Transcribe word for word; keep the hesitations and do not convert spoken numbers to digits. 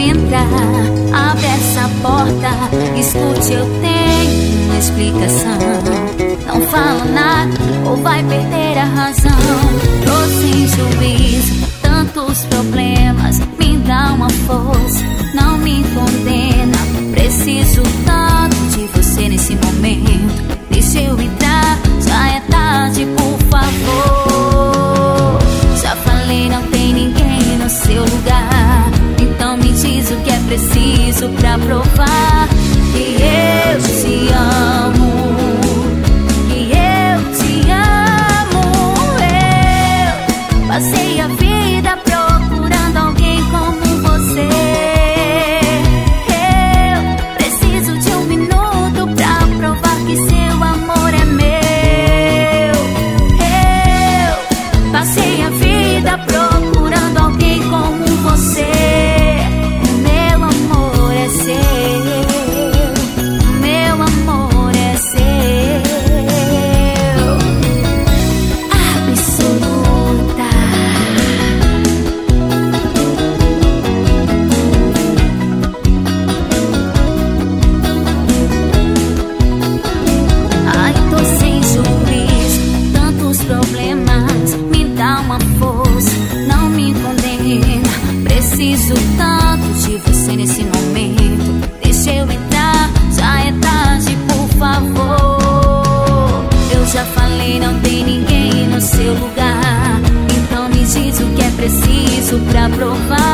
entrar, abre essa porta, escute, eu tenho uma explicação. Não fala nada ou vai perder a razão. Tô sem juízo, tantos problemas, me dá uma força, não me condena. Preciso tanto de você nesse momento. Deixa eu entrar, já é tarde, por favor. Já falei, não tem ninguém no seu lugar. Então me diz o que é preciso pra provar que eu te amo, que eu te amo. Eu passei a vida procurando alguém como você. Eu preciso de um minuto pra provar que seu amor é meu. Eu passei a vida procurando alguém como você. Preciso tanto de você nesse momento. Deixa eu entrar, já é tarde, por favor. Eu já falei, não tem ninguém no seu lugar. Então me diz o que é preciso pra provar